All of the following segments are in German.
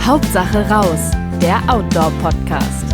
Hauptsache raus, der Outdoor-Podcast.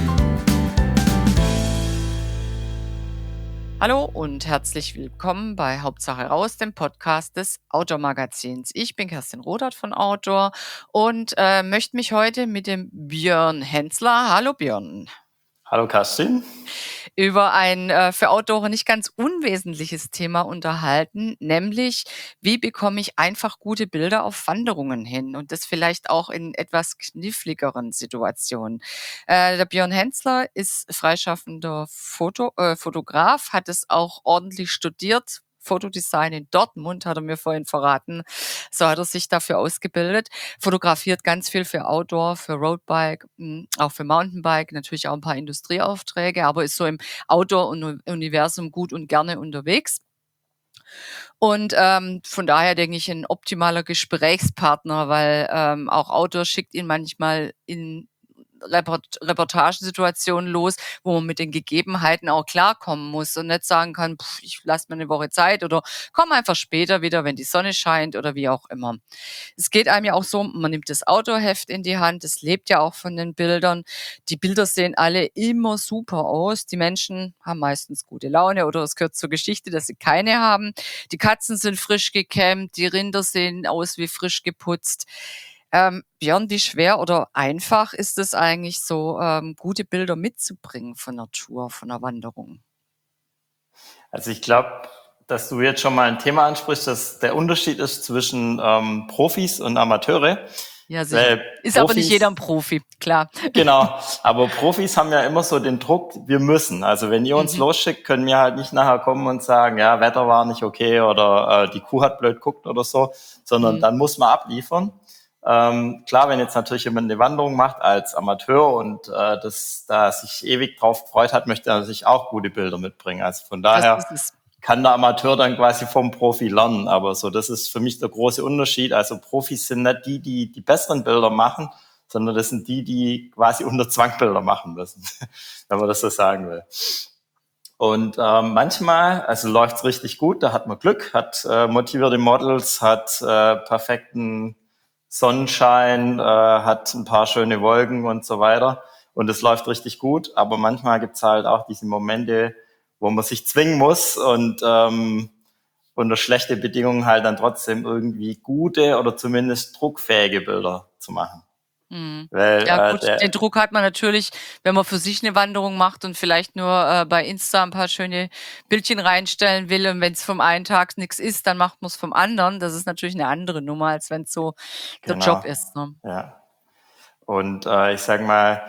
Hallo und herzlich willkommen bei Hauptsache raus, dem Podcast des Outdoor-Magazins. Ich bin Kerstin Rodert von Outdoor und möchte mich heute mit dem Björn Hensler, hallo Björn, Hallo Kerstin. über ein für Outdoorer nicht ganz unwesentliches Thema unterhalten, nämlich wie bekomme ich einfach gute Bilder auf Wanderungen hin und das vielleicht auch in etwas kniffligeren Situationen. Der Björn Hensler ist freischaffender Fotograf, hat es auch ordentlich studiert. Fotodesign in Dortmund, hat er mir vorhin verraten. So hat er sich dafür ausgebildet. Fotografiert ganz viel für Outdoor, für Roadbike, auch für Mountainbike, natürlich auch ein paar Industrieaufträge, aber ist so im Outdoor-Universum gut und gerne unterwegs. Und von daher denke ich, ein optimaler Gesprächspartner, weil auch Outdoor schickt ihn manchmal in Reportagensituationen los, wo man mit den Gegebenheiten auch klarkommen muss und nicht sagen kann, ich lasse mir eine Woche Zeit oder komm einfach später wieder, wenn die Sonne scheint oder wie auch immer. Es geht einem ja auch so, man nimmt das Outdoor-Heft in die Hand, es lebt ja auch von den Bildern. Die Bilder sehen alle immer super aus. Die Menschen haben meistens gute Laune oder es gehört zur Geschichte, dass sie keine haben. Die Katzen sind frisch gekämmt, die Rinder sehen aus wie frisch geputzt. Björn, wie schwer oder einfach ist es eigentlich so, gute Bilder mitzubringen von der Tour, von der Wanderung? Also ich glaube, dass du jetzt schon mal ein Thema ansprichst, dass der Unterschied ist zwischen Profis und Amateure. Ja, sicher. Ist aber nicht jeder ein Profi, klar. Genau, aber Profis haben ja immer so den Druck, wir müssen. Also wenn ihr uns losschickt, können wir halt nicht nachher kommen und sagen, ja, Wetter war nicht okay oder die Kuh hat blöd geguckt oder so, sondern dann muss man abliefern. Klar, wenn jetzt natürlich jemand eine Wanderung macht als Amateur und da sich ewig drauf gefreut hat, möchte er natürlich auch gute Bilder mitbringen. Also von daher kann der Amateur dann quasi vom Profi lernen. Aber so, das ist für mich der große Unterschied. Also Profis sind nicht die besseren Bilder machen, sondern das sind die quasi unter Zwang Bilder machen müssen, wenn man das so sagen will. Und manchmal, also läuft's richtig gut, da hat man Glück, hat motivierte Models, hat perfekten Sonnenschein, hat ein paar schöne Wolken und so weiter. Und es läuft richtig gut. Aber manchmal gibt's halt auch diese Momente, wo man sich zwingen muss und unter schlechte Bedingungen halt dann trotzdem irgendwie gute oder zumindest druckfähige Bilder zu machen. Weil, ja gut, den Druck hat man natürlich, wenn man für sich eine Wanderung macht und vielleicht nur bei Insta ein paar schöne Bildchen reinstellen will und wenn es vom einen Tag nichts ist, dann macht man es vom anderen. Das ist natürlich eine andere Nummer, als wenn es so der Job ist. Ne? Ja. Und ich sag mal,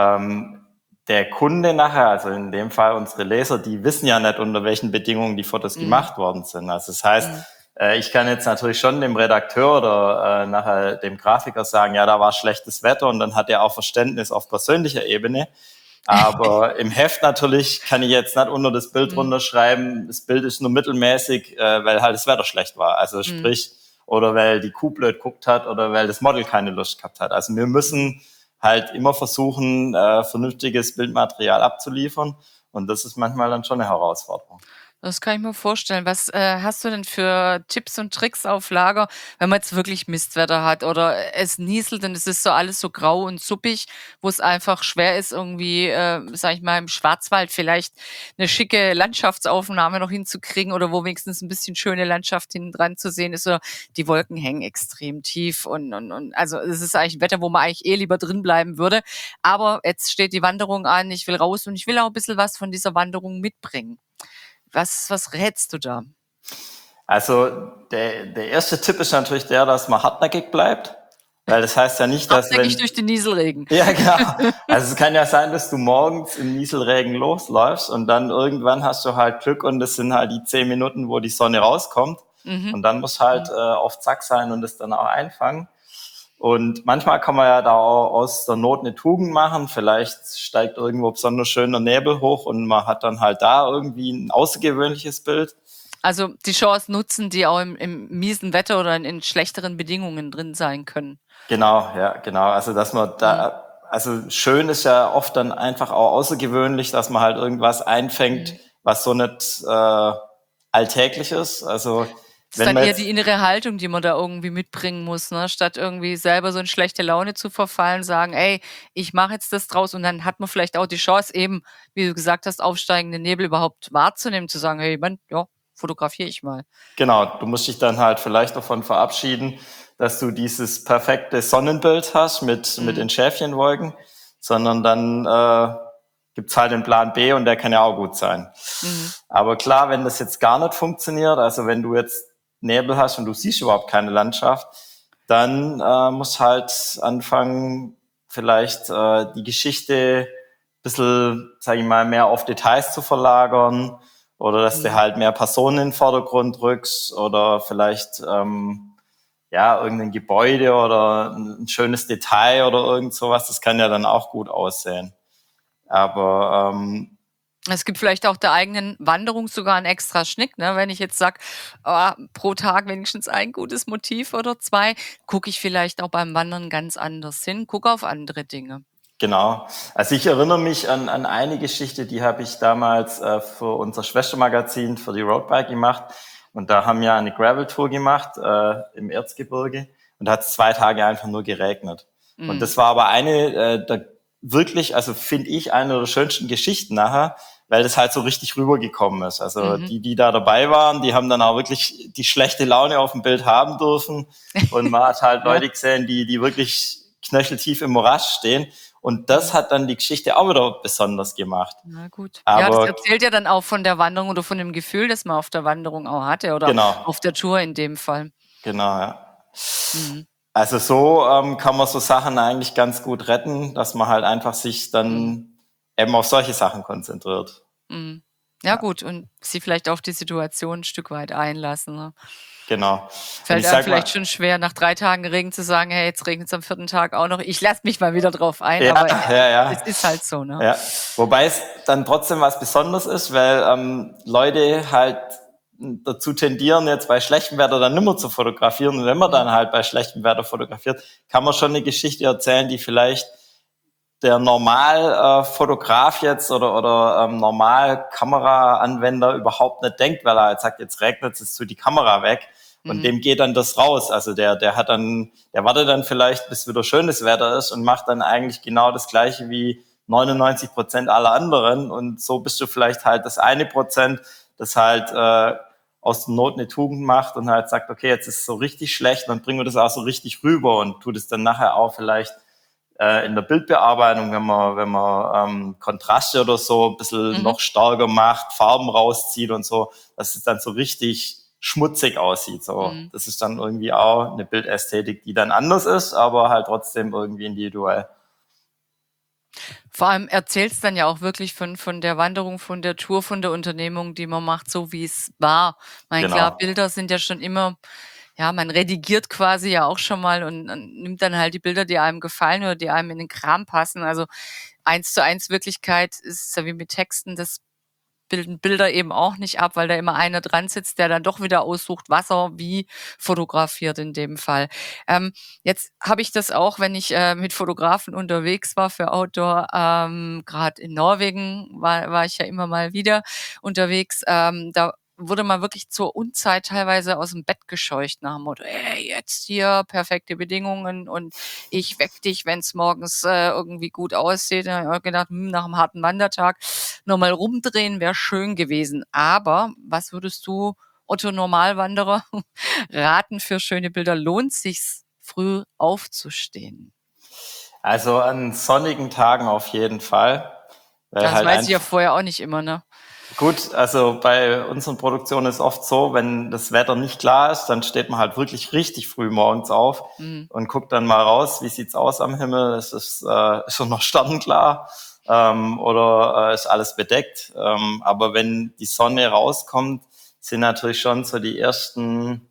der Kunde nachher, also in dem Fall unsere Leser, die wissen ja nicht, unter welchen Bedingungen die Fotos gemacht worden sind. Also das heißt, ich kann jetzt natürlich schon dem Redakteur oder nachher dem Grafiker sagen, ja, da war schlechtes Wetter und dann hat er auch Verständnis auf persönlicher Ebene. Aber im Heft natürlich kann ich jetzt nicht unter das Bild runterschreiben, das Bild ist nur mittelmäßig, weil halt das Wetter schlecht war. Also sprich, oder weil die Kuh blöd guckt hat oder weil das Model keine Lust gehabt hat. Also wir müssen halt immer versuchen, vernünftiges Bildmaterial abzuliefern und das ist manchmal dann schon eine Herausforderung. Das kann ich mir vorstellen. Was hast du denn für Tipps und Tricks auf Lager, wenn man jetzt wirklich Mistwetter hat oder es nieselt und es ist so alles so grau und suppig, wo es einfach schwer ist, irgendwie, sag ich mal, im Schwarzwald vielleicht eine schicke Landschaftsaufnahme noch hinzukriegen oder wo wenigstens ein bisschen schöne Landschaft hinten dran zu sehen ist oder die Wolken hängen extrem tief und also es ist eigentlich ein Wetter, wo man eigentlich lieber drin bleiben würde. Aber jetzt steht die Wanderung an, ich will raus und ich will auch ein bisschen was von dieser Wanderung mitbringen. Was rätst du da? Also der erste Tipp ist natürlich der, dass man hartnäckig bleibt, weil das heißt ja nicht, dass hartnäckig durch den Nieselregen. Ja, genau. Also es kann ja sein, dass du morgens im Nieselregen losläufst und dann irgendwann hast du halt Glück und es sind halt die 10 Minuten, wo die Sonne rauskommt und dann musst du halt auf Zack sein und das dann auch einfangen. Und manchmal kann man ja da auch aus der Not eine Tugend machen. Vielleicht steigt irgendwo besonders schöner Nebel hoch und man hat dann halt da irgendwie ein außergewöhnliches Bild. Also die Chance nutzen, die auch im miesen Wetter oder in schlechteren Bedingungen drin sein können. Genau, ja, genau. Also dass man da, also schön ist ja oft dann einfach auch außergewöhnlich, dass man halt irgendwas einfängt, was so nicht alltäglich ist. Also Das ist dann eher die innere Haltung, die man da irgendwie mitbringen muss, ne? Statt irgendwie selber so in schlechte Laune zu verfallen, sagen: „Ey, ich mache jetzt das draus." Und dann hat man vielleicht auch die Chance eben, wie du gesagt hast, aufsteigende Nebel überhaupt wahrzunehmen, zu sagen: „Hey, Mann, ja, fotografiere ich mal." Genau, du musst dich dann halt vielleicht davon verabschieden, dass du dieses perfekte Sonnenbild hast mit den Schäfchenwolken, sondern dann gibt's halt den Plan B und der kann ja auch gut sein. Aber klar, wenn das jetzt gar nicht funktioniert, also wenn du jetzt Nebel hast und du siehst überhaupt keine Landschaft, dann musst halt anfangen, vielleicht die Geschichte ein bisschen, sage ich mal, mehr auf Details zu verlagern oder dass du halt mehr Personen in den Vordergrund rückst oder vielleicht irgendein Gebäude oder ein schönes Detail oder irgend sowas, das kann ja dann auch gut aussehen. Aber es gibt vielleicht auch der eigenen Wanderung sogar einen extra Schnick, ne? Wenn ich jetzt sage, pro Tag wenigstens ein gutes Motiv oder 2, gucke ich vielleicht auch beim Wandern ganz anders hin, gucke auf andere Dinge. Genau. Also ich erinnere mich an eine Geschichte, die habe ich damals für unser Schwestermagazin, für die Roadbike gemacht. Und da haben wir eine Gravel-Tour gemacht im Erzgebirge. Und da hat es 2 Tage einfach nur geregnet. Und das war aber eine der wirklich, also finde ich, eine der schönsten Geschichten nachher, weil das halt so richtig rübergekommen ist. Also die da dabei waren, die haben dann auch wirklich die schlechte Laune auf dem Bild haben dürfen. Und man hat halt Leute gesehen, die wirklich knöcheltief im Morast stehen. Und das hat dann die Geschichte auch wieder besonders gemacht. Na gut. Aber das erzählt ja dann auch von der Wanderung oder von dem Gefühl, das man auf der Wanderung auch hatte oder genau, auf der Tour in dem Fall. genau, ja. Also so kann man so Sachen eigentlich ganz gut retten, dass man halt einfach sich dann eben auf solche Sachen konzentriert. Ja gut, und sie vielleicht auf die Situation ein Stück weit einlassen, ne? Genau. Fällt einem vielleicht schon schwer, nach 3 Tagen Regen zu sagen: „Hey, jetzt regnet's am 4. Tag auch noch. Ich lasse mich mal wieder drauf ein." Ja, Aber ja. es ist halt so, ne? Ja. Wobei es dann trotzdem was Besonderes ist, weil Leute halt dazu tendieren, jetzt bei schlechtem Wetter dann nimmer zu fotografieren. Und wenn man dann halt bei schlechtem Wetter fotografiert, kann man schon eine Geschichte erzählen, die vielleicht der Normal-Fotograf jetzt oder Normal-Kamera-Anwender überhaupt nicht denkt, weil er halt sagt, jetzt regnet es zu die Kamera weg. Und dem geht dann das raus. Also der wartet dann vielleicht, bis wieder schönes Wetter ist und macht dann eigentlich genau das Gleiche wie 99% aller anderen. Und so bist du vielleicht halt das 1%, das halt aus der Not eine Tugend macht und halt sagt, okay, jetzt ist es so richtig schlecht, dann bringen wir das auch so richtig rüber und tut es dann nachher auch vielleicht in der Bildbearbeitung, wenn man Kontraste oder so ein bisschen noch stärker macht, Farben rauszieht und so, dass es dann so richtig schmutzig aussieht. So, das ist dann irgendwie auch eine Bildästhetik, die dann anders ist, aber halt trotzdem irgendwie individuell. Vor allem erzählt's dann ja auch wirklich von der Wanderung, von der Tour, von der Unternehmung, die man macht, so wie es war. Mein klar, Genau. Bilder sind ja schon immer, ja, man redigiert quasi ja auch schon mal und nimmt dann halt die Bilder, die einem gefallen oder die einem in den Kram passen. Also 1:1 Wirklichkeit ist ja wie mit Texten, das bilden Bilder eben auch nicht ab, weil da immer einer dran sitzt, der dann doch wieder aussucht, was er wie fotografiert in dem Fall. Jetzt habe ich das auch, wenn ich mit Fotografen unterwegs war für Outdoor, gerade in Norwegen war ich ja immer mal wieder unterwegs, da wurde man wirklich zur Unzeit teilweise aus dem Bett gescheucht nach dem Motto: „Ey, jetzt hier perfekte Bedingungen und ich weck dich, wenn's morgens irgendwie gut aussieht." Da habe ich auch gedacht, nach einem harten Wandertag noch mal rumdrehen wäre schön gewesen. Aber was würdest du Otto Normalwanderer raten für schöne Bilder? Lohnt sich's, früh aufzustehen? Also an sonnigen Tagen auf jeden Fall. Weil Das halt weiß ich ja vorher auch nicht immer, ne? Gut, also bei unseren Produktionen ist oft so, wenn das Wetter nicht klar ist, dann steht man halt wirklich richtig früh morgens auf und guckt dann mal raus, wie sieht's aus am Himmel, ist schon noch sternklar oder ist alles bedeckt. Aber wenn die Sonne rauskommt, sind natürlich schon so die ersten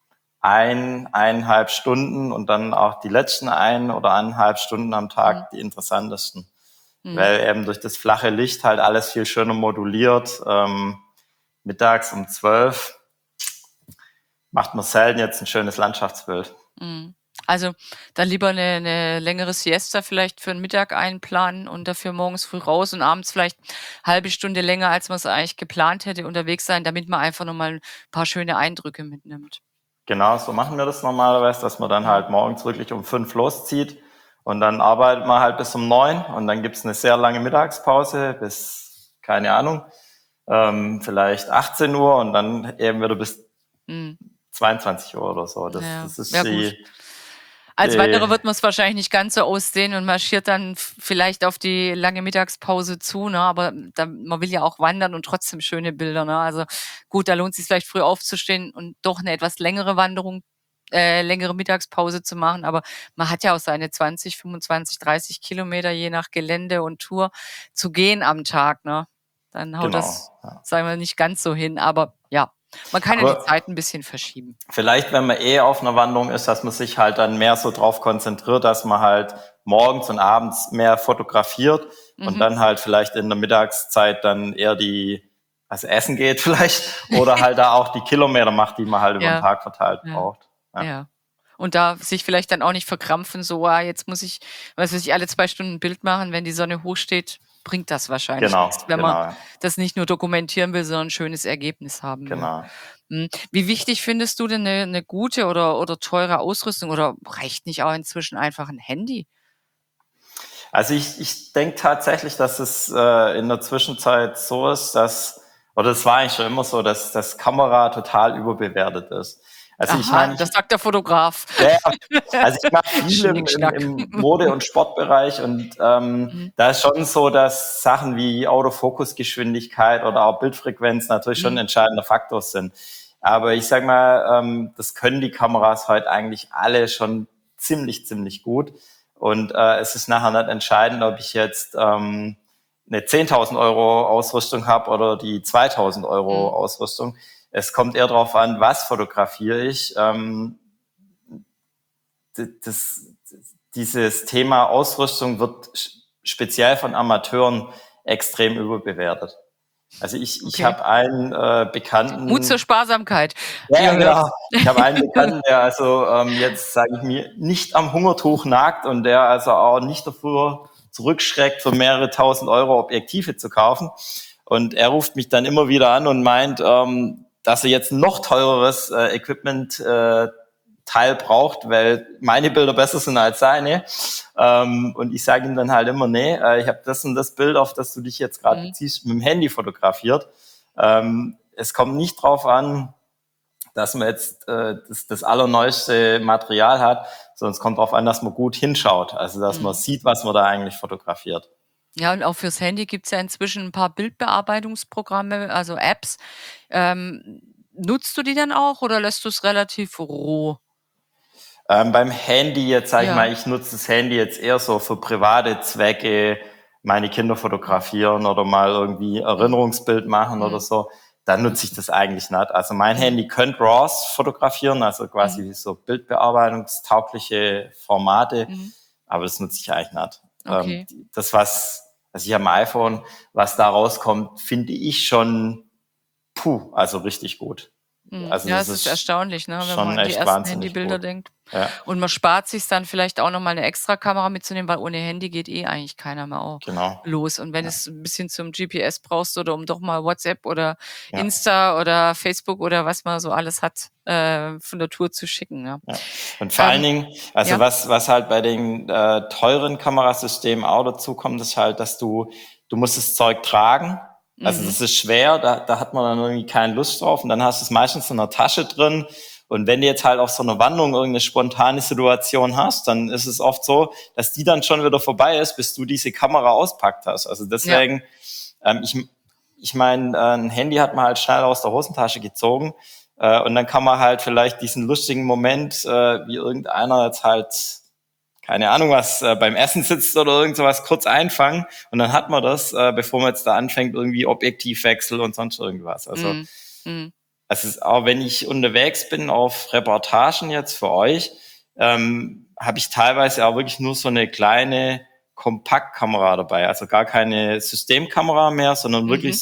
1,5 Stunden und dann auch die letzten 1 oder 1,5 Stunden am Tag die interessantesten. Weil eben durch das flache Licht halt alles viel schöner moduliert. Mittags um 12 macht man selten jetzt ein schönes Landschaftsbild. Also dann lieber eine längere Siesta vielleicht für 'n Mittag einplanen und dafür morgens früh raus und abends vielleicht halbe Stunde länger, als man's eigentlich geplant hätte, unterwegs sein, damit man einfach noch mal 'n paar schöne Eindrücke mitnimmt. Genau, so machen wir das normalerweise, dass man dann Mhm. halt morgens wirklich um 5 loszieht und dann arbeitet man halt bis um 9 und dann gibt's eine sehr lange Mittagspause bis, keine Ahnung, vielleicht 18 Uhr und dann eben wieder bis Mhm. 22 Uhr oder so. Ja. Das ist Ja gut. die, Als die Wanderer wird man's wahrscheinlich nicht ganz so ausdehnen und marschiert dann vielleicht auf die lange Mittagspause zu, ne? Aber man will ja auch wandern und trotzdem schöne Bilder, ne? Also gut, da lohnt sich's vielleicht früh aufzustehen und doch eine etwas längere Wanderung längere Mittagspause zu machen, aber man hat ja auch seine 20, 25, 30 Kilometer je nach Gelände und Tour zu gehen am Tag, ne? Dann haut das, genau. Ja. sagen wir, nicht ganz so hin, aber ja, man kann ja die Aber Zeit 'n bisschen verschieben. vielleicht, wenn man auf einer Wanderung ist, dass man sich halt dann mehr so drauf konzentriert, dass man halt morgens und abends mehr fotografiert und Mhm. dann halt vielleicht in der Mittagszeit dann eher also essen geht vielleicht oder halt da auch die Kilometer macht, die man halt über den Ja, Tag verteilt ja. braucht. Ja, Ja. Und da sich vielleicht dann auch nicht verkrampfen, so: jetzt muss ich, was weiß ich, alle 2 Stunden 'n Bild machen. Wenn die Sonne hoch steht, bringt das wahrscheinlich nix, genau, wenn man genau, das nicht nur dokumentieren will, sondern 'n schönes Ergebnis haben will. genau. Wie wichtig findest du denn 'ne gute oder teure Ausrüstung oder reicht nicht auch inzwischen einfach 'n Handy? Also ich denke tatsächlich, dass es in der Zwischenzeit so ist, oder es war eigentlich schon immer so, dass das Kamera total überbewertet ist. Also ich Aha, meine, das sagt der Fotograf. ja, also ich mache viel Schnickschnack. im Mode- und Sportbereich und Mhm, da ist schon so, dass Sachen wie Autofokusgeschwindigkeit oder auch Bildfrequenz natürlich schon ein mhm, entscheidender Faktor sind. Aber ich sag mal, das können die Kameras heute eigentlich alle schon ziemlich gut. Und es ist nachher nicht entscheidend, ob ich jetzt eine 10.000 Euro Ausrüstung habe oder die 2.000 Euro mhm, Ausrüstung. Es kommt eher darauf an, was fotografiere ich. Das, dieses Thema Ausrüstung wird speziell von Amateuren extrem überbewertet. Also ich okay. habe einen Mut zur Bekannten, Sparsamkeit. ja Ihr genau, hört's. ich habe einen Bekannten, der also jetzt, sage ich mir, nicht am Hungertuch nagt und der also auch nicht davor zurückschreckt, für mehrere tausend Euro Objektive zu kaufen. Und er ruft mich dann immer wieder an und meint, dass er jetzt noch teureres Equipment Teil braucht, weil meine Bilder besser sind als seine. Und ich sage ihm dann halt immer, nee, ich habe das und das Bild, auf das du dich jetzt gerade Mhm, beziehst, mit dem Handy fotografiert. Es kommt nicht drauf an, dass man jetzt das allerneueste Material hat, sondern es kommt darauf an, dass man gut hinschaut, also dass man mhm. sieht, was man da eigentlich fotografiert. Ja, und auch fürs Handy gibt's ja inzwischen 'n paar Bildbearbeitungsprogramme, also Apps. Nutzt du die dann auch oder lässt du's relativ roh? Beim Handy jetzt, sage ich Ja. mal, ich nutze das Handy jetzt eher so für private Zwecke, meine Kinder Mhm, fotografieren oder mal irgendwie mhm, Erinnerungsbild machen oder mhm, so. Dann nutze ich das eigentlich nicht. Also mein mhm, Handy könnte RAWs fotografieren, also mhm, quasi so bildbearbeitungstaugliche Formate, mhm. aber das nutze ich eigentlich nicht. Okay. Also ich habe ein iPhone, was da rauskommt, finde ich schon, also richtig gut. Also Ja, das es ist ist erstaunlich, ne, wenn man schon an die echt ersten wahnsinnig Handybilder gut. denkt. Ja, Und man spart sich's dann vielleicht auch noch mal 'ne Extrakamera mitzunehmen, weil ohne Handy geht eigentlich keiner mehr au genau. los. Und wenn Ja, es 'n bisschen zum GPS brauchst oder um doch mal WhatsApp oder ja. Insta oder Facebook oder was man so alles hat, von der Tour zu schicken, ja. Ja. Und vor allen Ähm, Dingen, also ja? was halt bei den teuren Kamerasystemen auch dazu kommt, ist halt, dass du musst das Zeug tragen. Also Mhm. das ist schwer, da hat man dann irgendwie keine Lust drauf und dann hast du es meistens in der Tasche drin. Und wenn du jetzt halt auf so einer Wanderung irgendeine spontane Situation hast, dann ist es oft so, dass die dann schon wieder vorbei ist, bis du diese Kamera auspackt hast. Also Ja. deswegen, ich meine, ein Handy hat man halt schnell aus der Hosentasche gezogen. Und dann kann man halt vielleicht diesen lustigen Moment, wie irgendeiner jetzt halt, keine Ahnung was, beim Essen sitzt oder irgend sowas, kurz einfangen. Und dann hat man das, bevor man jetzt da anfängt, irgendwie Objektivwechsel und sonst irgendwas. Mhm. Mhm. Es ist auch, wenn ich unterwegs bin auf Reportagen jetzt für euch, habe ich teilweise auch wirklich nur so eine kleine Kompaktkamera dabei. Also gar keine Systemkamera mehr, sondern Mhm. wirklich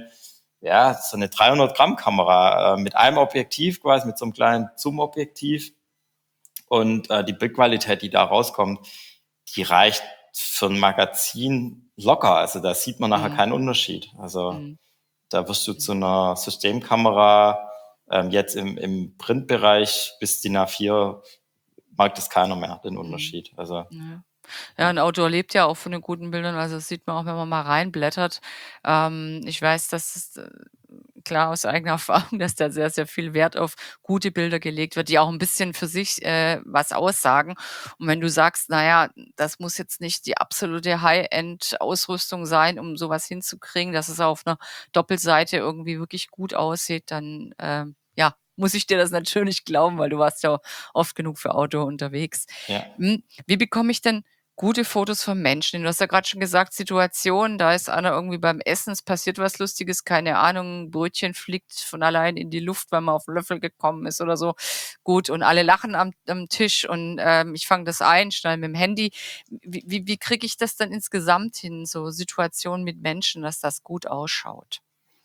so eine 300 Gramm Kamera mit einem Objektiv quasi, mit so einem kleinen Zoom-Objektiv. und die Bildqualität, die da rauskommt, die reicht für ein Magazin locker. Also da sieht man nachher keinen Unterschied. Also da wirst du zu einer Systemkamera jetzt im Printbereich bis DIN A4 mag das keiner mehr, den Unterschied. Also Ja, ein Outdoor lebt ja auch von den guten Bildern. Also, das sieht man auch, wenn man mal reinblättert. Ich weiß, dass es, klar aus eigener Erfahrung, dass da sehr, sehr viel Wert auf gute Bilder gelegt wird, die auch ein bisschen für sich, was aussagen. Und wenn du sagst: „Na ja, das muss jetzt nicht die absolute High-End-Ausrüstung sein, um sowas hinzukriegen, dass es auf einer Doppelseite irgendwie wirklich gut aussieht“, dann, ja, muss ich dir das natürlich glauben, weil du warst ja oft genug für Outdoor unterwegs. ja. Wie bekomme ich denn gute Fotos von Menschen? Du hast ja gerade schon gesagt, Situationen, da ist einer irgendwie beim Essen, es passiert was Lustiges, keine Ahnung, 'n Brötchen fliegt von allein in die Luft, weil man auf 'n Löffel gekommen ist oder so. Gut, und alle lachen am Tisch und, ich fange das ein, schnell mit dem Handy. Wie kriege ich das dann insgesamt hin, so Situationen mit Menschen, dass das gut ausschaut?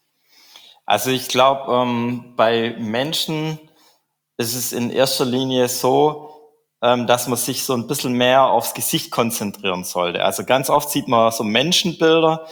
Also ich glaube, bei Menschen ist es in erster Linie so, dass man sich so ein bisschen mehr aufs Gesicht konzentrieren sollte. Also ganz oft sieht man so Menschenbilder.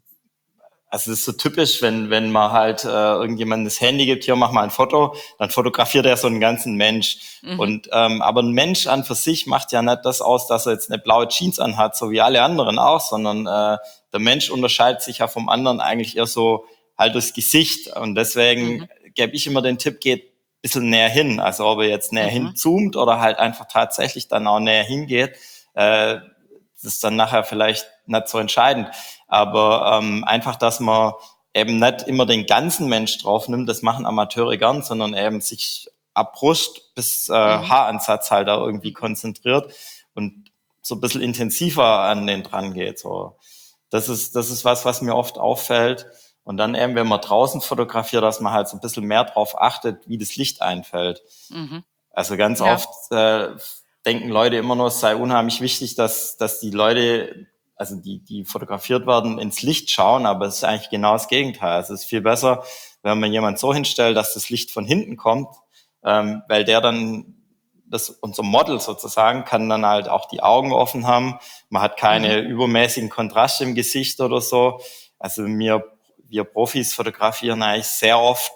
Also es ist so typisch, wenn man halt irgendjemandem das Handy gibt, hier mach mal ein Foto, dann fotografiert er so einen ganzen Mensch. Und aber ein Mensch an für sich macht ja nicht das aus, dass er jetzt eine blaue Jeans anhat, so wie alle anderen auch, sondern der Mensch unterscheidet sich ja vom anderen eigentlich eher so halt durchs Gesicht. Und deswegen gebe ich immer den Tipp, geht ein bisschen näher hin. Also ob er jetzt näher hinzoomt oder halt einfach tatsächlich dann auch näher hingeht, das ist dann nachher vielleicht nicht so entscheidend. Aber einfach, dass man eben nicht immer den ganzen Mensch drauf nimmt, das machen Amateure gern, sondern eben sich ab Brust bis Haaransatz halt da irgendwie konzentriert und so ein bisschen intensiver an den dran geht. So. Das ist was mir oft auffällt. Und dann eben, wenn man draußen fotografiert, dass man halt so ein bisschen mehr drauf achtet, wie das Licht einfällt. Also ganz oft denken Leute immer nur, es sei unheimlich wichtig, dass die Leute, also die fotografiert werden, ins Licht schauen, aber es ist eigentlich genau das Gegenteil. Also es ist viel besser, wenn man jemand so hinstellt, dass das Licht von hinten kommt, weil der dann, unser Model sozusagen, kann dann halt auch die Augen offen haben. Man hat keine übermäßigen Kontraste im Gesicht oder so. Also wir Profis fotografieren eigentlich sehr oft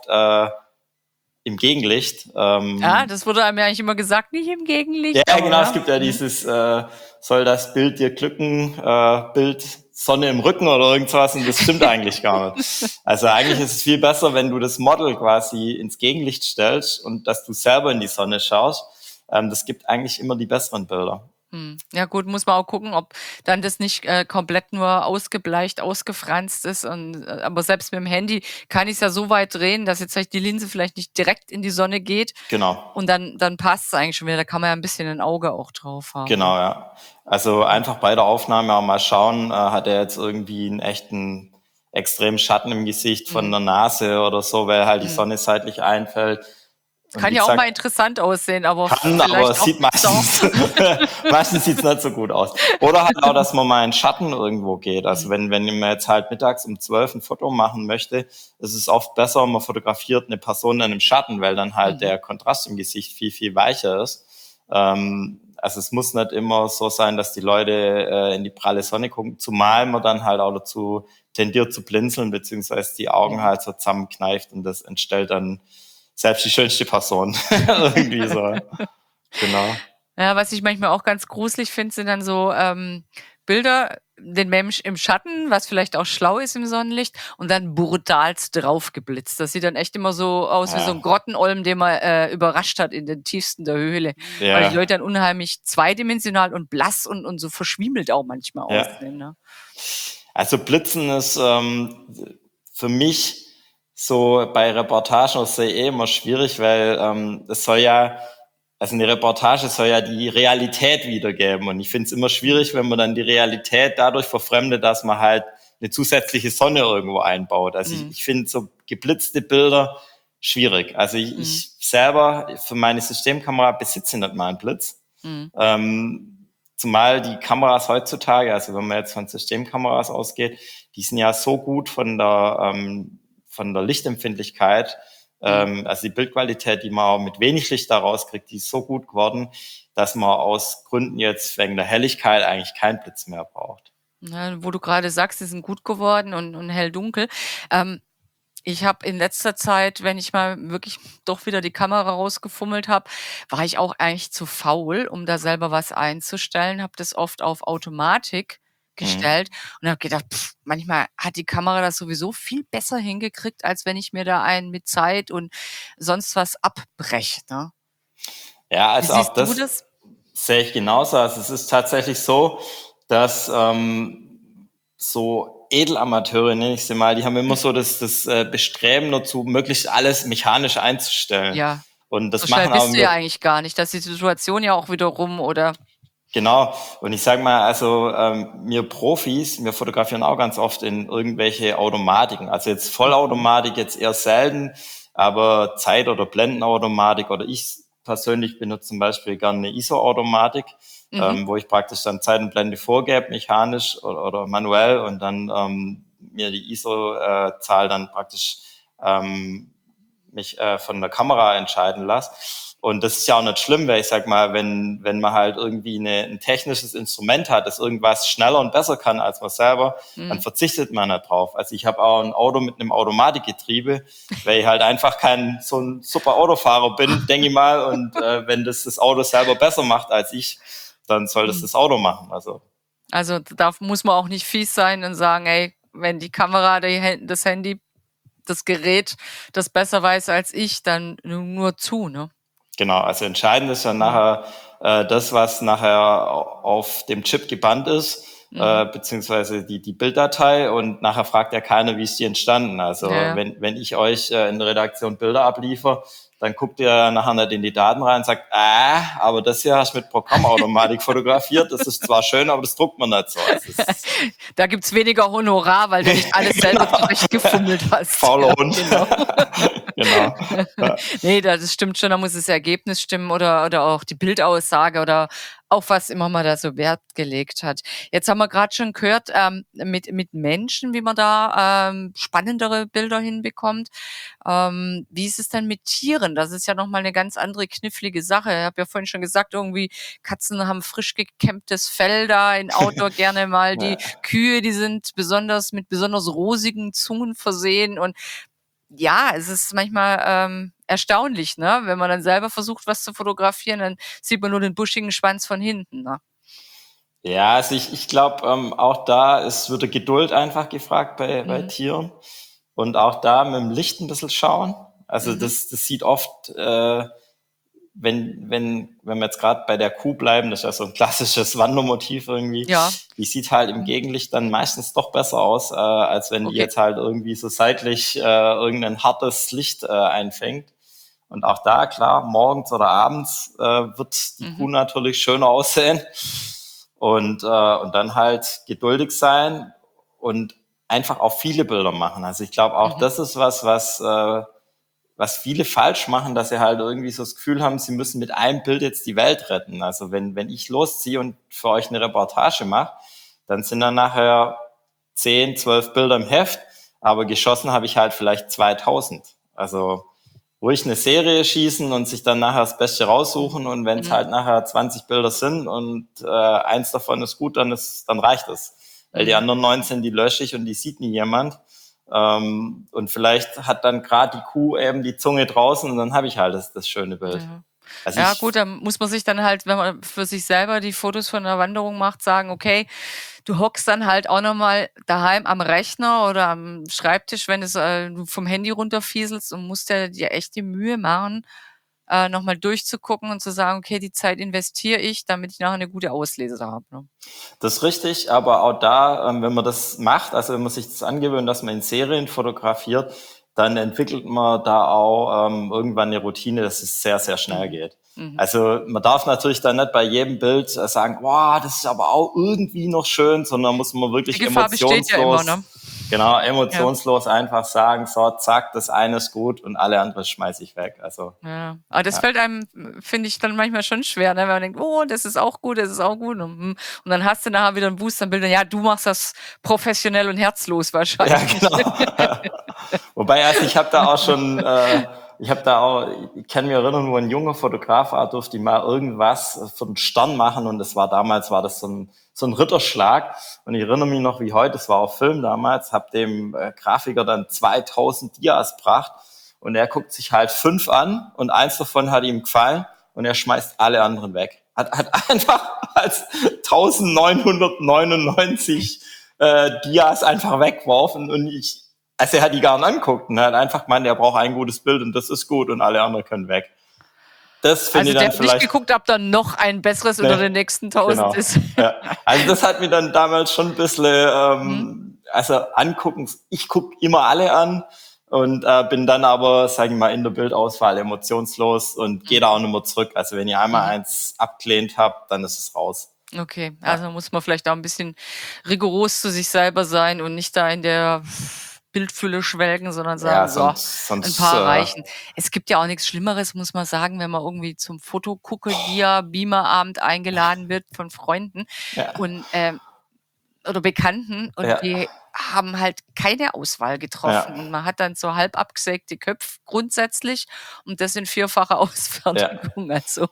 im Gegenlicht. Das wurde einem ja eigentlich immer gesagt, nicht im Gegenlicht. Ja, genau, es gibt ja dieses, soll das Bild dir glücken, Bild Sonne im Rücken oder irgendwas, und das stimmt eigentlich gar nicht. Also eigentlich ist es viel besser, wenn du das Model quasi ins Gegenlicht stellst und dass du selber in die Sonne schaust. Das gibt eigentlich immer die besseren Bilder. Ja gut, muss man auch gucken, ob dann das nicht komplett nur ausgebleicht, ausgefranst ist. Aber selbst mit dem Handy kann ich es ja so weit drehen, dass jetzt die Linse vielleicht nicht direkt in die Sonne geht. Genau. Und dann passt es eigentlich schon wieder. Da kann man ja ein bisschen ein Auge auch drauf haben. Genau, ja. Also einfach bei der Aufnahme auch mal schauen, hat er jetzt irgendwie einen echten extremen Schatten im Gesicht von der Nase oder so, weil halt die Sonne seitlich einfällt. Kann ja auch mal interessant aussehen, aber aber es sieht meistens sieht's nicht so gut aus. Oder halt auch, dass man mal in Schatten irgendwo geht. Also wenn man jetzt halt mittags um 12 ein Foto machen möchte, ist es oft besser, man fotografiert eine Person dann im Schatten, weil dann halt der Kontrast im Gesicht viel, viel weicher ist. Also es muss nicht immer so sein, dass die Leute in die pralle Sonne gucken, zumal man dann halt auch dazu tendiert zu blinzeln, beziehungsweise die Augen halt so zusammenkneift, und das entstellt dann selbst die schönste Person. Irgendwie so. Genau. Ja, was ich manchmal auch ganz gruselig finde, sind dann so Bilder, den Mensch im Schatten, was vielleicht auch schlau ist im Sonnenlicht, und dann brutalst draufgeblitzt. Das sieht dann echt immer so aus wie so ein Grottenolm, den man überrascht hat in den tiefsten der Höhle. Ja. Weil die Leute dann unheimlich zweidimensional und blass und so verschwiemelt auch manchmal aussehen. Ne? Also Blitzen ist für mich so bei Reportagen ist es immer schwierig, weil es soll ja, also eine Reportage soll ja die Realität wiedergeben, und ich finde es immer schwierig, wenn man dann die Realität dadurch verfremdet, dass man halt eine zusätzliche Sonne irgendwo einbaut. Also ich finde so geblitzte Bilder schwierig. Also ich selber für meine Systemkamera besitze nicht mal einen Blitz. Zumal die Kameras heutzutage, also wenn man jetzt von Systemkameras ausgeht, die sind ja so gut von der Lichtempfindlichkeit, Also die Bildqualität, die man auch mit wenig Licht da rauskriegt, die ist so gut geworden, dass man aus Gründen jetzt wegen der Helligkeit eigentlich keinen Blitz mehr braucht. Ja, wo du gerade sagst, die sind gut geworden und hell-dunkel. Ich habe in letzter Zeit, wenn ich mal wirklich doch wieder die Kamera rausgefummelt habe, war ich auch eigentlich zu faul, um da selber was einzustellen, habe das oft auf Automatik gestellt und habe gedacht, manchmal hat die Kamera das sowieso viel besser hingekriegt, als wenn ich mir da einen mit Zeit und sonst was abbreche. Ne? Ja, Wie also auch siehst du das das? sehe ich genauso. Also es ist tatsächlich so, dass so Edelamateure, nenne ich sie mal, die haben immer so das Bestreben dazu, möglichst alles mechanisch einzustellen. Ja, Und so das schnell machen aber bist du ja eigentlich gar nicht. Das ist die Situation ja auch wieder rum, oder? Genau. Und ich sage mal, also wir Profis, wir fotografieren auch ganz oft in irgendwelche Automatiken. Also jetzt Vollautomatik jetzt eher selten, aber Zeit- oder Blendenautomatik oder ich persönlich benutze zum Beispiel gerne eine ISO-Automatik, wo ich praktisch dann Zeit und Blende vorgebe, mechanisch oder manuell und dann mir die ISO-Zahl dann praktisch mich von der Kamera entscheiden lasse. Und das ist ja auch nicht schlimm, weil ich sag mal, wenn man halt irgendwie ein technisches Instrument hat, das irgendwas schneller und besser kann als man selber, dann verzichtet man nicht drauf. Also ich habe auch ein Auto mit einem Automatikgetriebe, weil ich halt einfach kein so ein super Autofahrer bin, denke ich mal. Und wenn das Auto selber besser macht als ich, dann soll das Auto machen. Also da muss man auch nicht fies sein und sagen, ey, wenn die Kamera, das Handy, das Gerät das besser weiß als ich, dann nur zu, ne? Genau, also entscheidend ist ja nachher das, was nachher auf dem Chip gebannt ist, beziehungsweise die Bilddatei und nachher fragt ja keiner, wie ist die entstanden. Also wenn ich euch in der Redaktion Bilder abliefer, dann guckt ihr nachher nicht in die Daten rein und sagt, aber das hier hast du mit Programmautomatik fotografiert, das ist zwar schön, aber das druckt man nicht so. Da gibt's weniger Honorar, weil du nicht alles selber zurechtgefummelt hast. Fauler Hund. Genau. Genau. Ja. Nee, das stimmt schon, da muss das Ergebnis stimmen oder auch die Bildaussage oder auf was immer man da so Wert gelegt hat. Jetzt haben wir gerade schon gehört, mit Menschen, wie man da spannendere Bilder hinbekommt. Wie ist es denn mit Tieren? Das ist ja nochmal eine ganz andere knifflige Sache. Ich habe ja vorhin schon gesagt, irgendwie Katzen haben frisch gekämmtes Fell da in Outdoor gerne mal. Die Kühe, die sind mit besonders rosigen Zungen versehen und ja, es ist manchmal erstaunlich, ne? Wenn man dann selber versucht, was zu fotografieren, dann sieht man nur den buschigen Schwanz von hinten. Ne? Ja, also ich glaube, auch da wird Geduld einfach gefragt bei Tieren. Und auch da mit dem Licht ein bisschen schauen. Also das sieht oft, wenn wir jetzt gerade bei der Kuh bleiben, das ist ja so ein klassisches Wandermotiv irgendwie, die sieht halt im Gegenlicht dann meistens doch besser aus, als wenn die jetzt halt irgendwie so seitlich irgendein hartes Licht einfängt. Und auch da, klar, morgens oder abends wird die Kuh natürlich schöner aussehen. Und dann halt geduldig sein und einfach auch viele Bilder machen. Also ich glaube auch, das ist was viele falsch machen, dass sie halt irgendwie so das Gefühl haben, sie müssen mit einem Bild jetzt die Welt retten. Also wenn ich losziehe und für euch eine Reportage mache, dann sind dann nachher 10, 12 Bilder im Heft, aber geschossen habe ich halt vielleicht 2000. Also ruhig eine Serie schießen und sich dann nachher das Beste raussuchen und wenn es halt nachher 20 Bilder sind und eins davon ist gut, dann reicht es. Weil die anderen 19, die lösche ich und die sieht nie jemand. Und vielleicht hat dann gerade die Kuh eben die Zunge draußen und dann habe ich halt das schöne Bild. Ja. Also Ja, gut, dann muss man sich dann halt, wenn man für sich selber die Fotos von einer Wanderung macht, sagen, okay, du hockst dann halt auch nochmal daheim am Rechner oder am Schreibtisch, wenn du vom Handy runterfieselst und musst dir echt die Mühe machen, nochmal durchzugucken und zu sagen, okay, die Zeit investiere ich, damit ich nachher eine gute Auslese habe. Ne? Das ist richtig, aber auch da, wenn man das macht, also wenn man sich das angewöhnt, dass man in Serien fotografiert, dann entwickelt man da auch irgendwann eine Routine, dass es sehr, sehr schnell geht. Also man darf natürlich dann nicht bei jedem Bild sagen, wow, das ist aber auch irgendwie noch schön, sondern muss man wirklich emotionslos, ja immer, ne? Genau, emotionslos einfach sagen, so, zack, das eine ist gut und alle anderen schmeiße ich weg. Also ja, aber das fällt einem, finde ich, dann manchmal schon schwer, ne? Wenn man denkt, oh, das ist auch gut, das ist auch gut. Und dann hast du nachher wieder ein Boosterbild, ja, du machst das professionell und herzlos wahrscheinlich. Ja, genau. Wobei, also ich habe da auch schon ich kann mich erinnern, wo ein junger Fotograf war, durfte ich mal irgendwas für einen Stern machen und damals war das so ein Ritterschlag und ich erinnere mich noch wie heute, das war auf Film damals, habe dem Grafiker dann 2000 Dias gebracht und er guckt sich halt 5 an und eins davon hat ihm gefallen und er schmeißt alle anderen weg. Hat einfach als 1999 Dias einfach weggeworfen und er hat die gar nicht angeguckt und er hat einfach gemeint, er braucht ein gutes Bild und das ist gut und alle anderen können weg. Das finde Also ich der dann hat nicht vielleicht geguckt, ob da noch ein besseres unter den nächsten 1000 genau. ist. Ja. Also das hat mir dann damals schon ein bisschen, also angucken, ich gucke immer alle an und bin dann aber, sage ich mal, in der Bildauswahl emotionslos und gehe da auch nicht mehr zurück. Also wenn ich einmal eins abgelehnt habe, dann ist es raus. Okay, also muss man vielleicht auch ein bisschen rigoros zu sich selber sein und nicht da in der Bildfülle schwelgen, sondern sagen, Ja, so, sonst ein paar reichen. Es gibt ja auch nichts Schlimmeres, muss man sagen, wenn man irgendwie zum Fotogucke-Dia-Beamer-Abend eingeladen wird von Freunden ja. und oder Bekannten und Ja. die haben halt keine Auswahl getroffen. Ja. Und man hat dann so halb abgesägte Köpfe grundsätzlich und das in 4-facher Ausfertigung. Also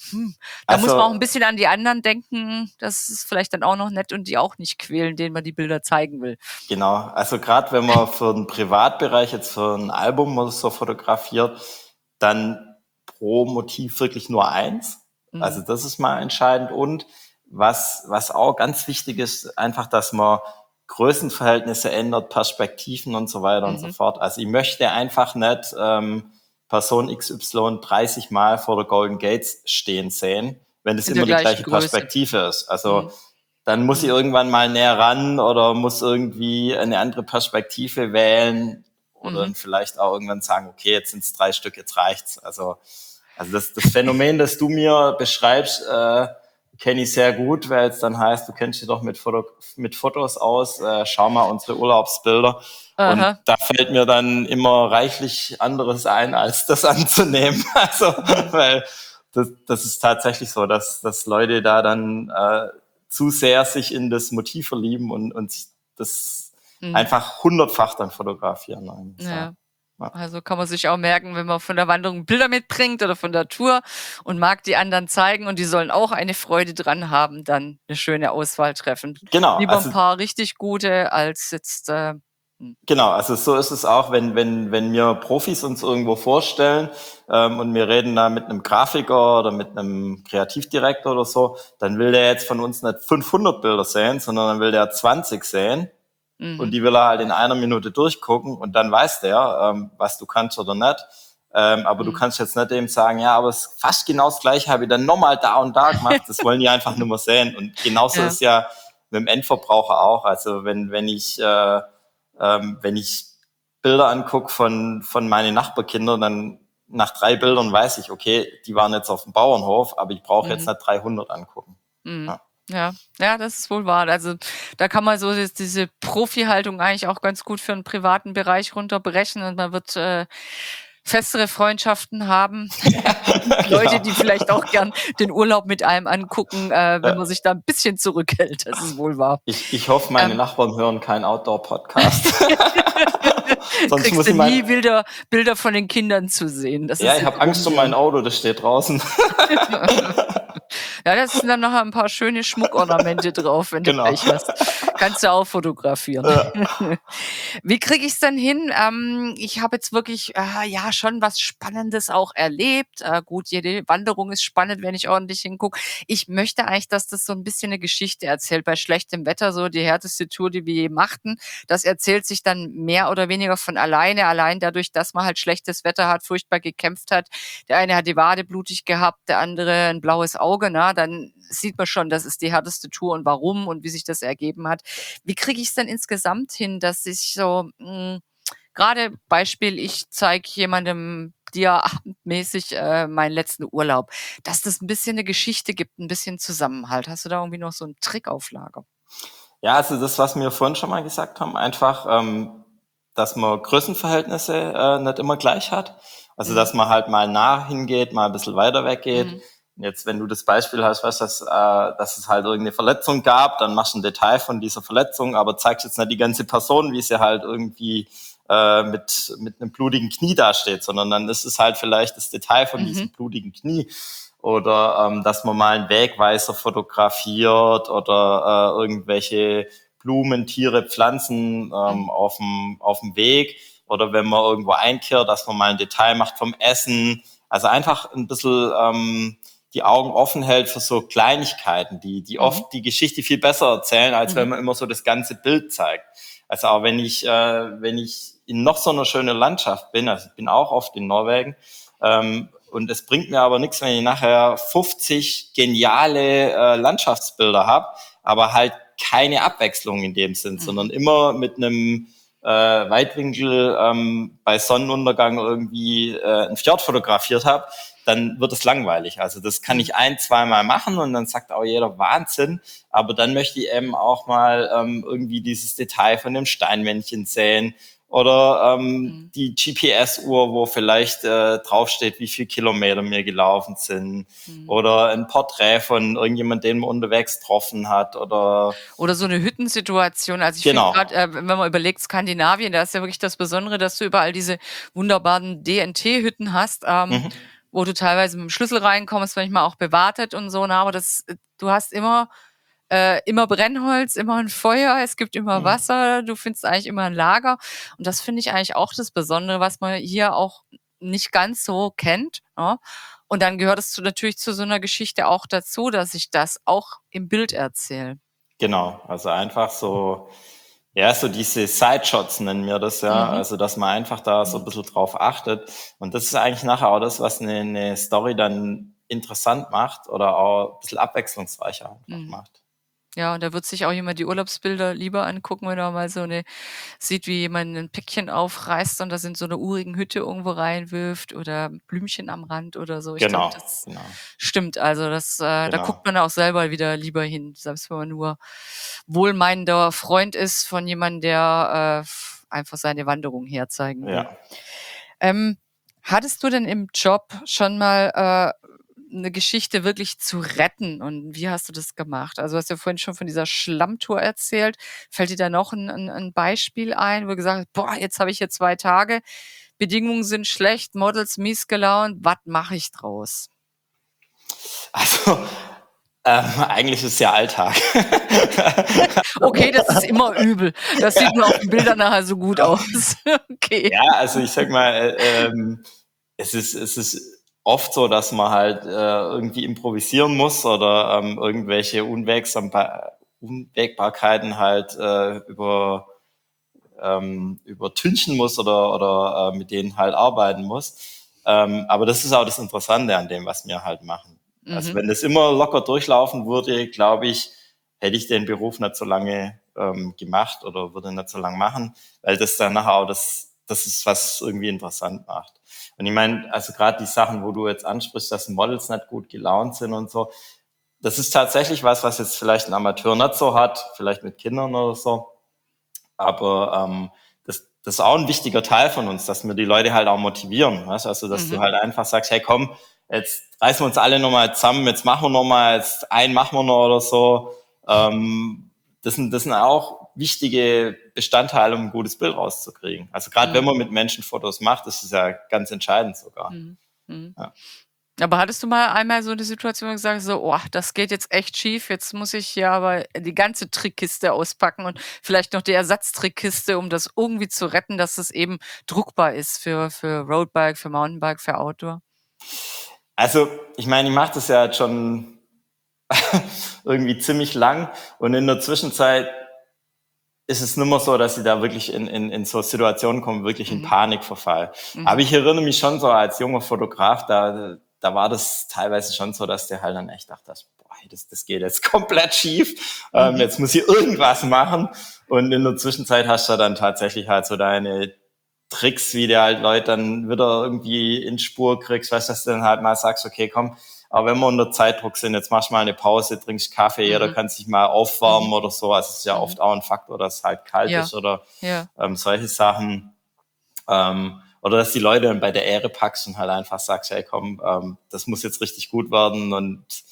da muss man auch ein bisschen an die anderen denken. Das ist vielleicht dann auch noch nett und die auch nicht quälen, denen man die Bilder zeigen will. Genau, also gerade wenn man für den Privatbereich jetzt für ein Album oder so fotografiert, dann pro Motiv wirklich nur eins. Also das ist mal entscheidend. Und was auch ganz wichtig ist, einfach, dass man Größenverhältnisse ändert, Perspektiven und so weiter und so fort. Also ich möchte einfach nicht Person XY 30 Mal vor der Golden Gates stehen sehen, wenn das In immer der die gleiche gleichen Größe. Perspektive ist. Also dann muss ich irgendwann mal näher ran oder muss irgendwie eine andere Perspektive wählen oder dann vielleicht auch irgendwann sagen, okay, jetzt sind es 3 Stück, jetzt reicht's. Also das Phänomen, das du mir beschreibst, kenne ich sehr gut, weil es dann heißt, du kennst dich doch mit Fotos aus, schau mal unsere Urlaubsbilder. Und da fällt mir dann immer reichlich anderes ein, als das anzunehmen. Also, weil das ist tatsächlich so, dass Leute da dann zu sehr sich in das Motiv verlieben und sich das einfach 100-fach dann fotografieren. Ja. Also kann man sich auch merken, wenn man von der Wanderung Bilder mitbringt oder von der Tour und mag die anderen zeigen und die sollen auch eine Freude dran haben, dann eine schöne Auswahl treffen. Genau. Lieber ein paar richtig gute als jetzt Genau, also so ist es auch, wenn wir Profis uns irgendwo vorstellen und wir reden da mit einem Grafiker oder mit einem Kreativdirektor oder so, dann will der jetzt von uns nicht 500 Bilder sehen, sondern dann will der 20 sehen und die will er halt in einer Minute durchgucken und dann weiß der, was du kannst oder nicht. Aber du kannst jetzt nicht dem sagen, ja, aber es ist fast genau das Gleiche, habe ich dann nochmal da und da gemacht, das wollen die einfach nur mal sehen. Und genauso ist ja mit dem Endverbraucher auch, also wenn ich Bilder angucke von meinen Nachbarkindern, dann nach 3 Bildern weiß ich, okay, die waren jetzt auf dem Bauernhof, aber ich brauche jetzt nicht 300 angucken. Ja, das ist wohl wahr. Also da kann man so diese Profi-Haltung eigentlich auch ganz gut für einen privaten Bereich runterbrechen und man wird festere Freundschaften haben. Leute, die vielleicht auch gern den Urlaub mit einem angucken, wenn man sich da ein bisschen zurückhält. Das ist wohl wahr. Ich hoffe, meine Nachbarn hören keinen Outdoor-Podcast. Sonst kriegst muss du nie Bilder von den Kindern zu sehen. Das ich habe Angst um mein Auto, das steht draußen. Ja, da sind dann noch ein paar schöne Schmuckornamente drauf, wenn du Pech hast. Kannst du auch fotografieren. Ja. Wie kriege ich es denn hin? Ich habe jetzt wirklich schon was Spannendes auch erlebt. Gut, jede Wanderung ist spannend, wenn ich ordentlich hingucke. Ich möchte eigentlich, dass das so ein bisschen eine Geschichte erzählt. Bei schlechtem Wetter, so die härteste Tour, die wir je machten, das erzählt sich dann mehr oder weniger von alleine. Allein dadurch, dass man halt schlechtes Wetter hat, furchtbar gekämpft hat. Der eine hat die Wade blutig gehabt, der andere ein blaues Auge. Dann sieht man schon, das ist die härteste Tour und warum und wie sich das ergeben hat. Wie kriege ich es denn insgesamt hin, dass ich so, gerade Beispiel, ich zeige jemandem diaabendmäßig meinen letzten Urlaub, dass das ein bisschen eine Geschichte gibt, ein bisschen Zusammenhalt. Hast du da irgendwie noch so einen Trick auf Lager? Ja, also das, was wir vorhin schon mal gesagt haben, einfach, dass man Größenverhältnisse nicht immer gleich hat. Also dass man halt mal nah hingeht, mal ein bisschen weiter weggeht. Jetzt, wenn du das Beispiel hast, weißt, dass es halt irgendeine Verletzung gab, dann machst du ein Detail von dieser Verletzung, aber zeigst jetzt nicht die ganze Person, wie sie halt irgendwie mit einem blutigen Knie dasteht, sondern dann ist es halt vielleicht das Detail von diesem blutigen Knie. Oder dass man mal einen Wegweiser fotografiert oder irgendwelche Blumen, Tiere, Pflanzen auf dem Weg. Oder wenn man irgendwo einkehrt, dass man mal ein Detail macht vom Essen. Also einfach ein bisschen die Augen offen hält für so Kleinigkeiten, die oft die Geschichte viel besser erzählen, als wenn man immer so das ganze Bild zeigt. Also auch wenn ich in noch so einer schönen Landschaft bin, also ich bin auch oft in Norwegen, und es bringt mir aber nichts, wenn ich nachher 50 geniale Landschaftsbilder habe, aber halt keine Abwechslung in dem Sinn, sondern immer mit einem Weitwinkel bei Sonnenuntergang irgendwie ein Fjord fotografiert habe, dann wird es langweilig. Also das kann ich 1-2 Mal machen und dann sagt auch jeder Wahnsinn, aber dann möchte ich eben auch mal irgendwie dieses Detail von dem Steinmännchen sehen oder die GPS-Uhr, wo vielleicht draufsteht, wie viele Kilometer wir gelaufen sind oder ein Porträt von irgendjemandem, den man unterwegs getroffen hat oder so eine Hüttensituation. Also ich finde gerade, wenn man überlegt, Skandinavien, da ist ja wirklich das Besondere, dass du überall diese wunderbaren DNT-Hütten hast, wo du teilweise mit dem Schlüssel reinkommst, manchmal auch bewartet und so, aber du hast immer Brennholz, immer ein Feuer, es gibt immer Wasser, du findest eigentlich immer ein Lager. Und das finde ich eigentlich auch das Besondere, was man hier auch nicht ganz so kennt. Ja? Und dann gehört es natürlich zu so einer Geschichte auch dazu, dass ich das auch im Bild erzähle. Genau, also einfach so, ja, so diese Sideshots nennen wir das ja, also dass man einfach da so ein bisschen drauf achtet. Und das ist eigentlich nachher auch das, was eine Story dann interessant macht oder auch ein bisschen abwechslungsreicher einfach macht. Ja, und da wird sich auch jemand die Urlaubsbilder lieber angucken, wenn er mal sieht, wie jemand ein Päckchen aufreißt und das in so eine urigen Hütte irgendwo reinwirft oder Blümchen am Rand oder so. Ich glaube, das stimmt. Also da guckt man auch selber wieder lieber hin, selbst wenn man nur wohlmeinender Freund ist von jemandem, der einfach seine Wanderung herzeigen will. Ja. Hattest du denn im Job schon mal eine Geschichte wirklich zu retten und wie hast du das gemacht? Also, du hast ja vorhin schon von dieser Schlammtour erzählt. Fällt dir da noch ein Beispiel ein, wo du gesagt hast: „Boah, jetzt habe ich hier 2 Tage, Bedingungen sind schlecht, Models mies gelaunt, was mache ich draus?“ Also eigentlich ist es ja Alltag. Okay, das ist immer übel. Das sieht nur auf den Bildern nachher so gut aus. Okay. Ja, also ich sag mal, es ist oft so, dass man halt irgendwie improvisieren muss oder irgendwelche Unwägbarkeiten halt übertünchen muss oder mit denen halt arbeiten muss. Aber das ist auch das Interessante an dem, was wir halt machen. Also wenn das immer locker durchlaufen würde, glaube ich, hätte ich den Beruf nicht so lange gemacht oder würde nicht so lange machen, weil das dann nachher auch das ist, was irgendwie interessant macht. Und ich meine, also gerade die Sachen, wo du jetzt ansprichst, dass Models nicht gut gelaunt sind und so, das ist tatsächlich was jetzt vielleicht ein Amateur nicht so hat, vielleicht mit Kindern oder so. Aber das ist auch ein wichtiger Teil von uns, dass wir die Leute halt auch motivieren. Weißt? Also dass du halt einfach sagst, hey komm, jetzt reißen wir uns alle nochmal zusammen, jetzt machen wir nochmal, jetzt einen machen wir noch oder so. Das sind auch wichtige Bestandteile, um ein gutes Bild rauszukriegen. Also gerade wenn man mit Menschen Fotos macht, ist es ja ganz entscheidend sogar. Ja. Aber hattest du mal einmal so eine Situation, wo du gesagt hast, so, oh, das geht jetzt echt schief, jetzt muss ich ja aber die ganze Trickkiste auspacken und vielleicht noch die Ersatztrickkiste, um das irgendwie zu retten, dass es eben druckbar ist für Roadbike, für Mountainbike, für Outdoor? Also, ich meine, ich mache das ja jetzt schon irgendwie ziemlich lang und in der Zwischenzeit ist es nicht mehr so, dass ich da wirklich in so Situationen komme, wirklich in Panik verfall. Aber ich erinnere mich schon so als junger Fotograf, da war das teilweise schon so, dass der halt dann echt dachte, boah, das geht jetzt komplett schief, jetzt muss ich irgendwas machen. Und in der Zwischenzeit hast du dann tatsächlich halt so deine Tricks, wie du halt Leute dann wieder irgendwie in Spur kriegst, weißt du, dass du dann halt mal sagst, okay, komm, aber wenn wir unter Zeitdruck sind, jetzt machst du mal eine Pause, trinkst Kaffee, jeder kann sich mal aufwärmen oder so. Also es ist ja oft auch ein Faktor, dass es halt kalt ist oder solche Sachen. Oder dass die Leute dann bei der Ehre packst und halt einfach sagst, hey komm, das muss jetzt richtig gut werden und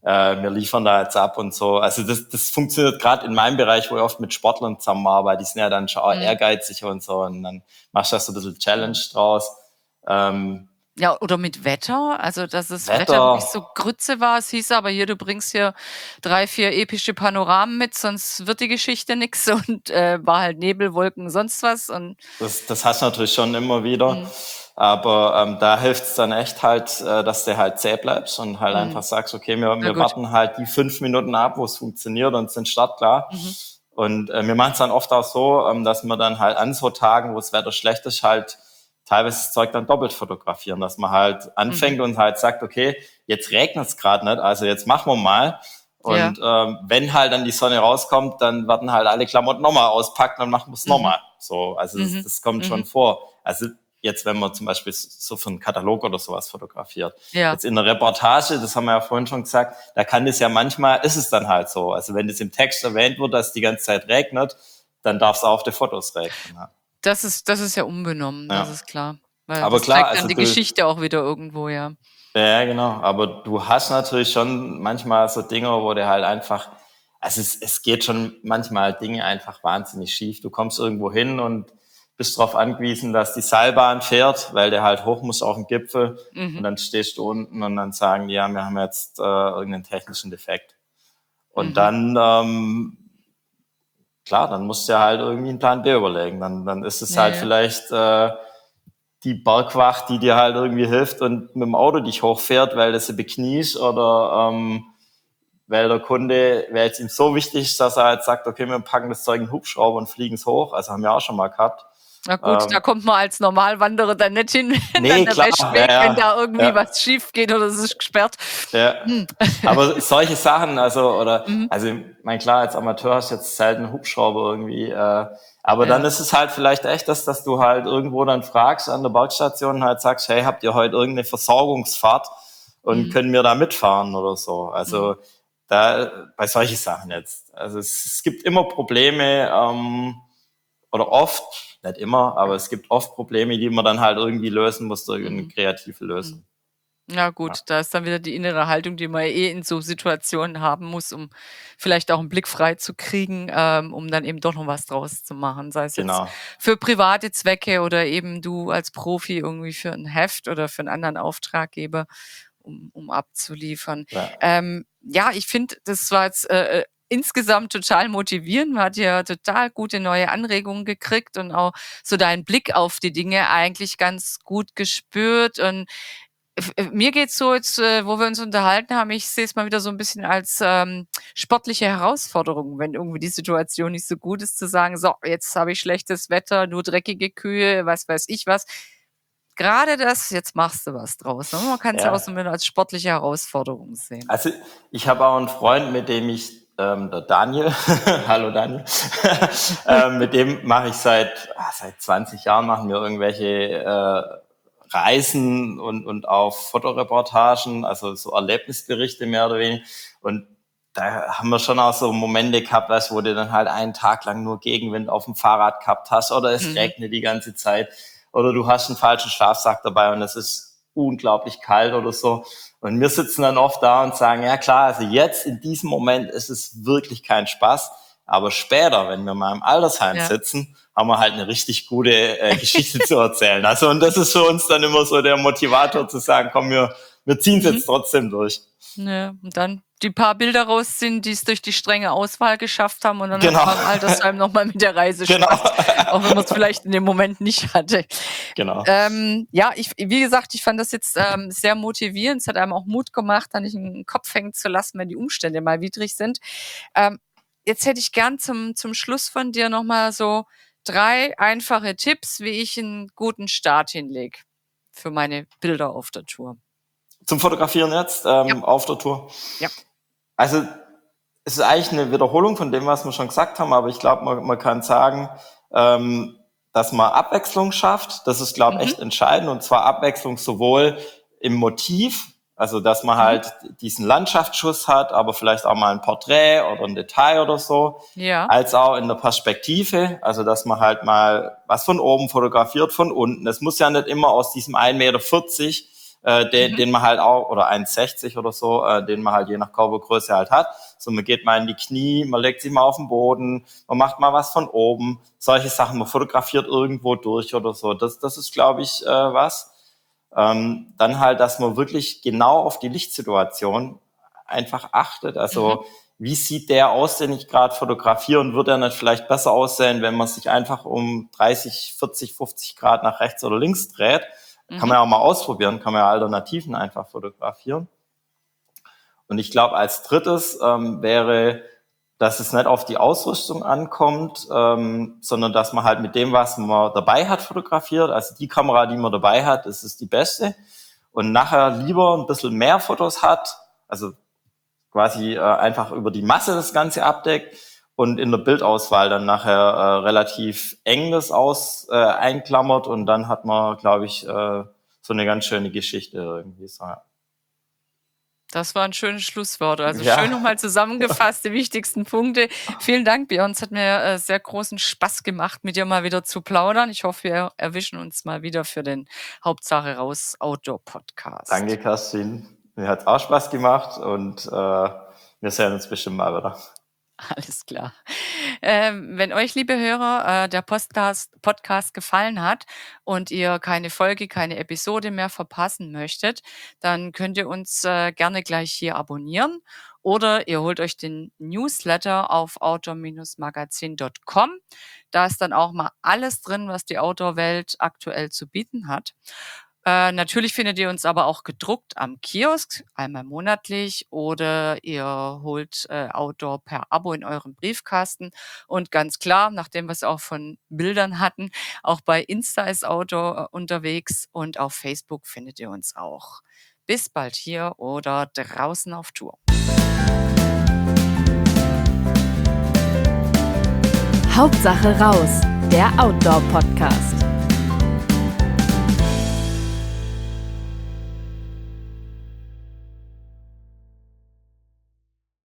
wir liefern da jetzt ab und so. Also das funktioniert gerade in meinem Bereich, wo ich oft mit Sportlern zusammenarbeite, die sind ja dann schon auch ehrgeizig und so und dann machst du da so ein bisschen Challenge draus. Ja, oder mit Wetter, also dass das Wetter Wetter, wirklich so Grütze war. Es hieß aber hier, du bringst hier 3, 4 epische Panoramen mit, sonst wird die Geschichte nix und war halt Nebel, Wolken, sonst was. Und das hast du natürlich schon immer wieder. Aber da hilft es dann echt halt, dass du halt zäh bleibst und halt einfach sagst, okay, wir warten halt die 5 Minuten ab, wo es funktioniert und sind startklar. Und wir machen es dann oft auch so, dass wir dann halt an so Tagen, wo das Wetter schlecht ist, halt teilweise das Zeug dann doppelt fotografieren, dass man halt anfängt und halt sagt, okay, jetzt regnet es gerade nicht, also jetzt machen wir mal. Und wenn halt dann die Sonne rauskommt, dann werden halt alle Klamotten nochmal auspacken und machen wir es nochmal. So, also das kommt schon vor. Also jetzt, wenn man zum Beispiel so für einen Katalog oder sowas fotografiert. Ja. Jetzt in der Reportage, das haben wir ja vorhin schon gesagt, da kann das ja manchmal, ist es dann halt so. Also wenn das im Text erwähnt wird, dass die ganze Zeit regnet, dann darf es auch auf die Fotos regnen. Ja. Das ist ja unbenommen, das ist klar. Weil Aber das klar, zeigt dann also die Geschichte auch wieder irgendwo, ja. Ja, genau. Aber du hast natürlich schon manchmal so Dinge, wo du halt einfach, also es geht schon manchmal Dinge einfach wahnsinnig schief. Du kommst irgendwo hin und bist darauf angewiesen, dass die Seilbahn fährt, weil der halt hoch muss auf den Gipfel und dann stehst du unten und dann sagen die, ja, wir haben jetzt irgendeinen technischen Defekt. Und dann, klar, dann musst du ja halt irgendwie einen Plan B überlegen. Dann ist es halt vielleicht die Bergwacht, die dir halt irgendwie hilft und mit dem Auto dich hochfährt, weil das sie bekniest oder weil der Kunde, weil es ihm so wichtig ist, dass er halt sagt, okay, wir packen das Zeug in den Hubschrauber und fliegen es hoch. Also haben wir auch schon mal gehabt. Na gut, da kommt man als Normalwanderer dann nicht hin, wenn Nee, dann der klar, Wäschweg, ja, wenn da irgendwie ja. was schief geht oder es ist gesperrt. Ja. Aber solche Sachen, also mein klar, als Amateur hast du jetzt selten einen Hubschrauber irgendwie, aber dann ist es halt vielleicht echt, dass du halt irgendwo dann fragst an der Bergstation und halt sagst, hey, habt ihr heute irgendeine Versorgungsfahrt und können wir da mitfahren oder so? Also da bei solchen Sachen jetzt. Also es gibt immer Probleme, oder oft, nicht immer, aber es gibt oft Probleme, die man dann halt irgendwie lösen muss durch eine kreative Lösung. Ja gut, da ist dann wieder die innere Haltung, die man in so Situationen haben muss, um vielleicht auch einen Blick frei zu kriegen, um dann eben doch noch was draus zu machen. Sei es jetzt Genau. für private Zwecke oder eben du als Profi irgendwie für ein Heft oder für einen anderen Auftraggeber, um abzuliefern. Ja. Ich finde, das war jetzt insgesamt total motivierend. Man hat ja total gute neue Anregungen gekriegt und auch so deinen Blick auf die Dinge eigentlich ganz gut gespürt. Und mir geht's so jetzt, wo wir uns unterhalten haben, ich sehe es mal wieder so ein bisschen als sportliche Herausforderung, wenn irgendwie die Situation nicht so gut ist, zu sagen, so, jetzt habe ich schlechtes Wetter, nur dreckige Kühe, was weiß ich was. Gerade das, jetzt machst du was draus. Ne? Man kann es ja auch so als sportliche Herausforderung sehen. Also ich habe auch einen Freund, mit dem ich, der Daniel, hallo Daniel, mit dem mache ich seit 20 Jahren, machen wir irgendwelche Reisen und auch Fotoreportagen, also so Erlebnisberichte mehr oder weniger. Und da haben wir schon auch so Momente gehabt, wo du dann halt einen Tag lang nur Gegenwind auf dem Fahrrad gehabt hast oder es regnet die ganze Zeit oder du hast einen falschen Schlafsack dabei und es ist unglaublich kalt oder so. Und wir sitzen dann oft da und sagen, ja klar, also jetzt in diesem Moment ist es wirklich kein Spaß, aber später, wenn wir mal im Altersheim sitzen, haben wir halt eine richtig gute Geschichte zu erzählen. Also und das ist für uns dann immer so der Motivator zu sagen, komm, wir ziehen es jetzt trotzdem durch. Ja, und dann die paar Bilder rausziehen, die es durch die strenge Auswahl geschafft haben und dann Genau. hat man im Altersheim nochmal mit der Reise Spaß, auch wenn man es vielleicht in dem Moment nicht hatte. Genau. Wie gesagt, ich fand das jetzt sehr motivierend. Es hat einem auch Mut gemacht, da nicht den Kopf hängen zu lassen, wenn die Umstände mal widrig sind. Jetzt hätte ich gern zum Schluss von dir nochmal so 3 einfache Tipps, wie ich einen guten Start hinlege für meine Bilder auf der Tour. Zum Fotografieren jetzt auf der Tour? Ja. Also es ist eigentlich eine Wiederholung von dem, was wir schon gesagt haben, aber ich glaube, man kann sagen, dass man Abwechslung schafft. Das ist, glaube ich, echt entscheidend. Und zwar Abwechslung sowohl im Motiv, also dass man halt diesen Landschaftsschuss hat, aber vielleicht auch mal ein Porträt oder ein Detail oder so, als auch in der Perspektive, also dass man halt mal was von oben fotografiert, von unten. Es muss ja nicht immer aus diesem 1,40 Meter den man halt auch, oder 1,60 oder so, den man halt je nach Körpergröße halt hat. So, man geht mal in die Knie, man legt sich mal auf den Boden, man macht mal was von oben, solche Sachen, man fotografiert irgendwo durch oder so. Das ist, glaube ich, was. Dann halt, dass man wirklich genau auf die Lichtsituation einfach achtet. Also wie sieht der aus, den ich gerade fotografiere, und wird er nicht vielleicht besser aussehen, wenn man sich einfach um 30, 40, 50 Grad nach rechts oder links dreht? Kann man ja auch mal ausprobieren, kann man ja Alternativen einfach fotografieren. Und ich glaube, als drittes wäre, dass es nicht auf die Ausrüstung ankommt, sondern dass man halt mit dem, was man dabei hat, fotografiert. Also die Kamera, die man dabei hat, das ist die beste. Und nachher lieber ein bisschen mehr Fotos hat, also quasi einfach über die Masse das Ganze abdeckt und in der Bildauswahl dann nachher relativ eng das einklammert, und dann hat man, glaube ich, so eine ganz schöne Geschichte irgendwie. So, ja. Das war ein schönes Schlusswort. Also schön nochmal zusammengefasst, die wichtigsten Punkte. Vielen Dank, Björn. Es hat mir sehr großen Spaß gemacht, mit dir mal wieder zu plaudern. Ich hoffe, wir erwischen uns mal wieder für den Hauptsache raus Outdoor-Podcast. Danke, Kerstin. Mir hat es auch Spaß gemacht, und wir sehen uns bestimmt mal wieder. Alles klar. Wenn euch, liebe Hörer, der Podcast gefallen hat und ihr keine Folge, keine Episode mehr verpassen möchtet, dann könnt ihr uns gerne gleich hier abonnieren, oder ihr holt euch den Newsletter auf outdoor-magazin.com. Da ist dann auch mal alles drin, was die Outdoor-Welt aktuell zu bieten hat. Natürlich findet ihr uns aber auch gedruckt am Kiosk, einmal monatlich, oder ihr holt Outdoor per Abo in euren Briefkasten. Und ganz klar, nachdem wir es auch von Bildern hatten, auch bei Insta ist Outdoor unterwegs, und auf Facebook findet ihr uns auch. Bis bald hier oder draußen auf Tour. Hauptsache raus, der Outdoor-Podcast.